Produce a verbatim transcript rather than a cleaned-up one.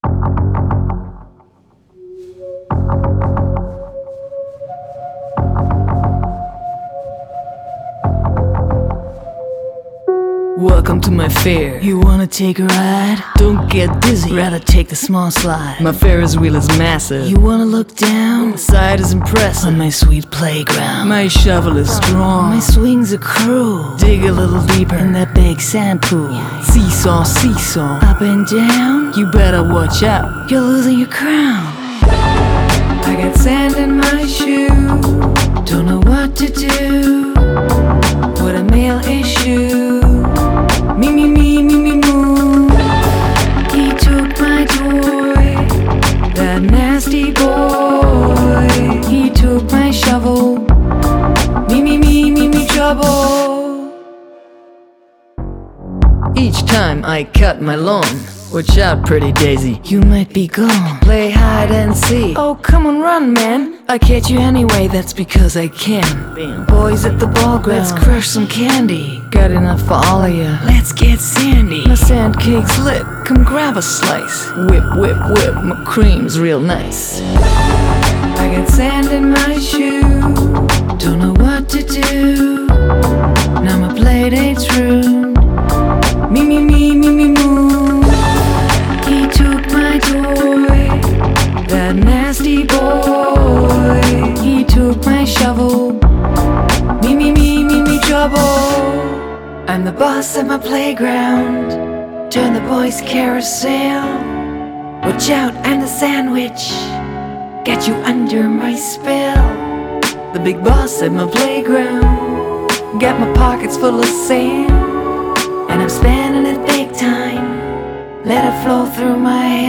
Welcome to my fair. You wanna take a ride? Don't get dizzy, rather take the small slide. My Ferris wheel is massive. You wanna look down? The side is impressive. On my sweet playground, my shovel is strong. My swings are cruel. Dig a little deeper in that big sand pool. Seesaw, seesaw, up and down. You better watch out, you're losing your crown. I got sand in my shoe, don't know what to do. What a male issue. Me, me, me, me, me, moo. He took my toy, that nasty boy. He took my shovel. Me, me, me, me, me, trouble. Each time I cut my lawn, watch out, pretty daisy, you might be gone. Play hide and seek. Oh, come on, run, man. I catch you anyway, that's because I can. Bam. Boys at the ball ground, let's crush some candy. Got enough for all of ya, let's get sandy. My sand cake's lit, come grab a slice. Whip, whip, whip, my cream's real nice. I got sand in my shoe, don't know what to do. Now my play date's ruined. Me, me, me, me, me, moo. He took my toy, that nasty boy. He took my shovel. Me, me, me, me, me, trouble. I'm the boss at my playground. Turn the boys' carousel. Watch out, I'm the sandwich. Got you under my spell. The big boss at my playground. Got my pockets full of sand, and I'm spending it big time. Let it flow through my